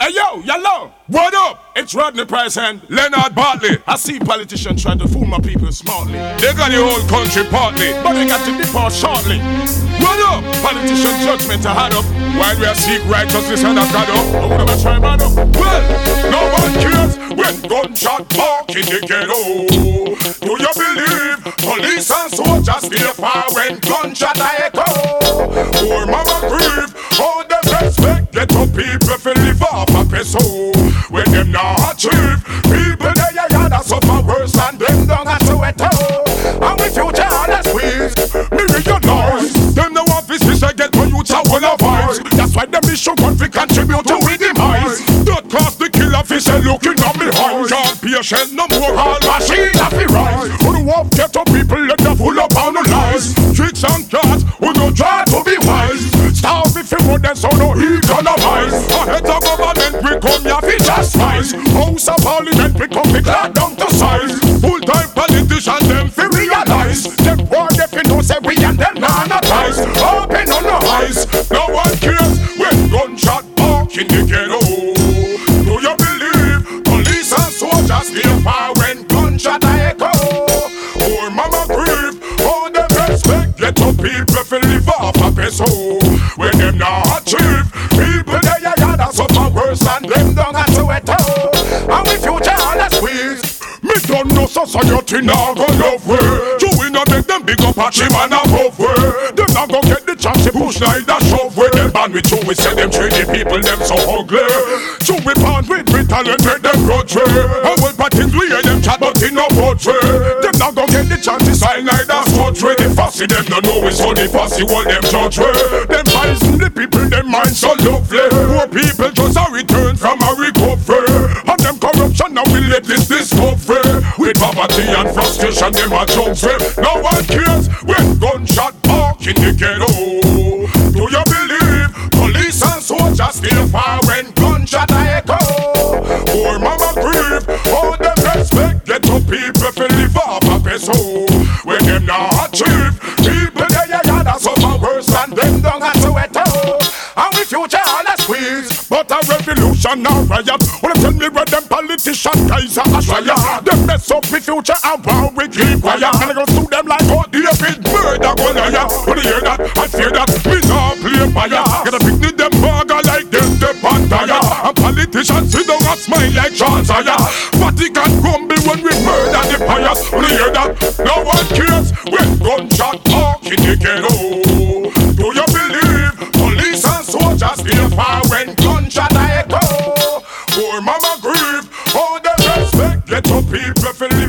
Hey yo, yellow, what up? It's Rodney Price and Leonard Bartley. I see politicians trying to fool my people smartly. They got the whole country partly, but they got to depart shortly. What up? Politician judgment to hard up, while we are seek righteousness and a God up. I wanna try man up. Well, no one cares when gunshot bark in the ghetto. Do you believe police and soldiers stay far when gunshot I echo? Poor mama grieve, all the respect get up people feel live off a peso. When them not achieve, people they that suffer worse than them don't have to it. And with future honest ways, me realize them no offices I get for youths are one of ours. That's why them issue country contribute to we demise. Don't cost the killer fish and looking on me eyes. Can't patient no more, all machine have to rise. Who the wolf get up people let them full up on the lies. Tricks and cats who don't try to be wise. Starve if you want them so no economize. Ahead of government we come here for just rise. House of Parliament we come we clad down to size. Full-time politicians them fi realize. Them war they fi know say we and them not ties. Open on the eyes. No one cares when gunshot bark in the ghetto. Do you believe police and soldiers stay far when gunshot I echo? Poor mama grieve, all them respect get up people fi live off a peso. When them not achieve, people they that suffer worse than them don't have to it. And with future honest ways, me don't know society now go love way. You will not make them big up a chim and above way. Them not go get the chance to push neither shove way. Them band with you, we say them treat the people them so ugly. You we band with talent, make them grudge way. And when bad things we hear them chat but in no portray. Them not go get the chance to sign neither scotch way. The fussy them don't know it's so the fussy what them judge way. Them poison the people, them mind so lovely. Poor people just a return from a recovery. And them corruption now we let this discovery. With poverty and frustration, them a jump free. No one cares when gunshot bark in the ghetto. Do you believe police and soldiers stay far when gunshot I echo? Poor mama grieve, all them respect get up people feel live off a peso. When them not achieve, people they that suffer worse than them don't have to it. And with future honest ways, but a revolution now riot. When them tell me where them politicians guys are Australia. Them mess up with future and while we keep quiet. And I go sue them like what David murder one aya. When you hear that, I fear that we not play fire. Get a picnic them burger like them step on tire. And politicians sit down and smile like John Sire. Vatican crumble when we murder the pious. When you hear that, no one cares when gunshot talk in the ghetto. Do you believe police and soldiers stay far when gunshot I echo? Poor mama grieve, all the respect get up people feel